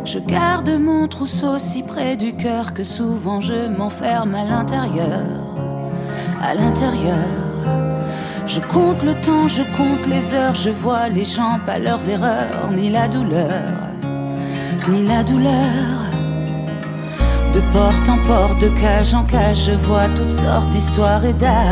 Je garde mon trousseau si près du cœur que souvent je m'enferme à l'intérieur. À l'intérieur, je compte le temps, je compte les heures. Je vois les gens, pas leurs erreurs, ni la douleur, ni la douleur. De porte en porte, de cage en cage, je vois toutes sortes d'histoires et d'âges.